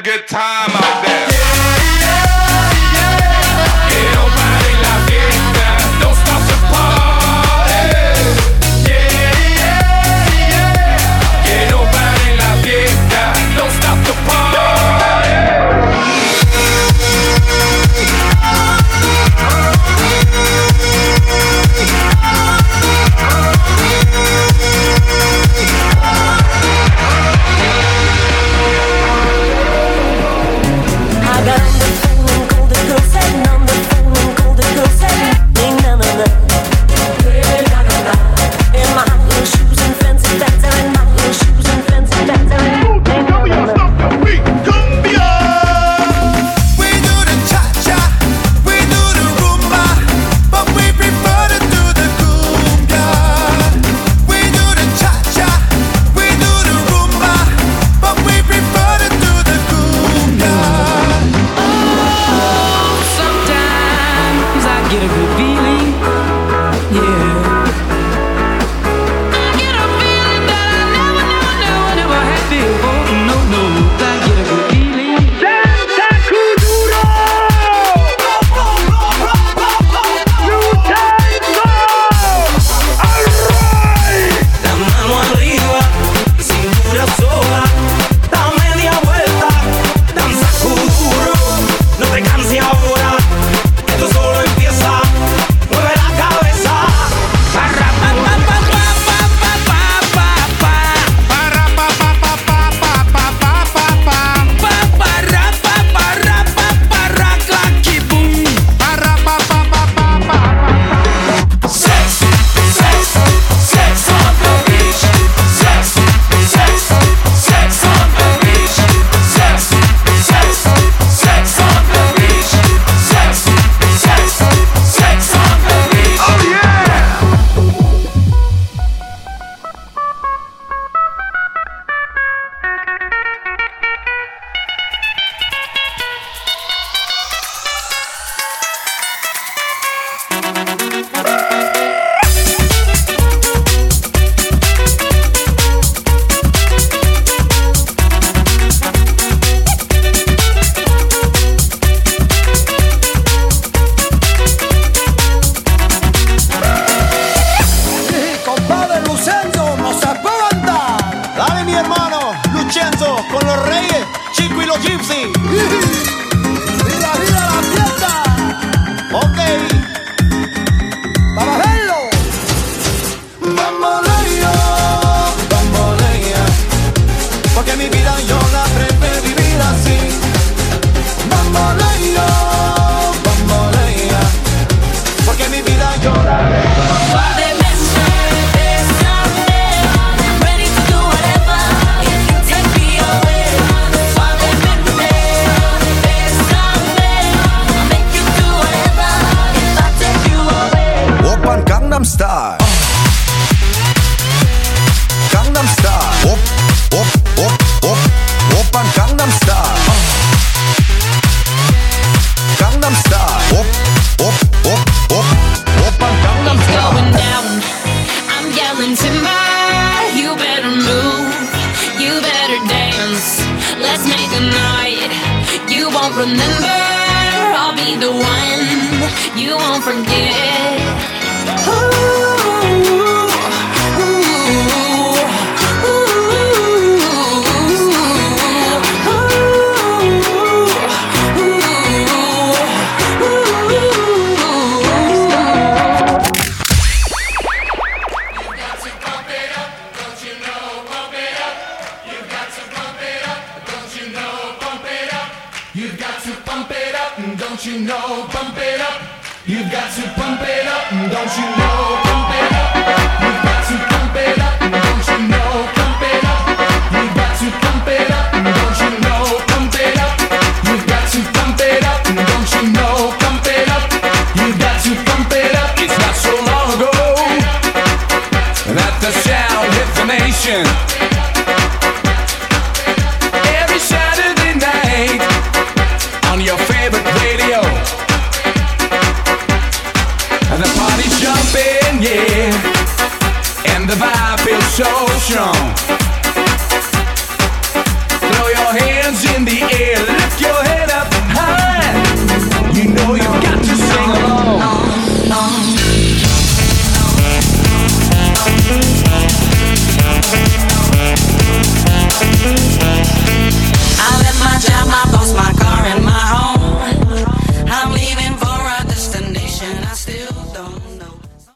good time out there. Quiero bailar en la fiesta, don't stop the party. Quiero bailar en la fiesta, don't stop the party. I got on the phone and called the girl, said on the phone and called the girl, said na na na, in my high heel shoes and fancy bats, in my heel shoes and fancy bats, na na na. We do the cha-cha, we do the rumba, but we prefer to do the cumbia. We do the cha-cha, we do the rumba, but we prefer to do the cumbia. Sometimes I get a good feeling, yeah. I get a feeling that I never had before. No, I get a good feeling. Santa Kuduro! New Tango! Alright! La mano arriba, cintura sola, da media vuelta, danza kuduro, no te canses ahora, esto solo empieza, mueve la cabeza. Parra pa pa pa pa pa pa pa pa, parra pa pa pa pa pa pa pa pa pa, parra pa parra pa parra clacky boom, parra pa pa pa pa pa pa. Sex on the beach, sex on the beach, sex on the beach, sex on the beach, sex on the beach. Oh yeah! Compadre Lucenzo, no se puede andar. Dale mi hermano, Lucenzo, con los reyes, Chico y los Gypsy. ¡Viva, viva la fiesta! Ok, para verlo. Bamboleo, bambolea, porque mi vida yo la prefiero vivir así. Bamboleo, bambolea, porque mi vida yo la Ready to do whatever if you take me away. Suavemente, bésame, I'll make you do whatever if I take you away. Open Gangnam Style. Gangnam Style. Open Gangnam Style. Gangnam Style. Open Gangnam It's Style. going down. I'm yelling timber. You better move. You better dance. Let's make a night you won't remember. I'll be the one you won't forget. You've got to pump it up, don't you know? Pump it up. You've got to pump it up, don't you know? Pump it up. You've got to pump it up, don't you know? Pump it up. You've got to pump it up, don't you know? Pump it up. You've got to pump it up, don't you know? Pump it up. You've got to pump it up. It's not so long ago that the sound hit the nation. Every Saturday night on your favorite radio, and the party's jumping, yeah, and the vibe feels so strong. hands in the air.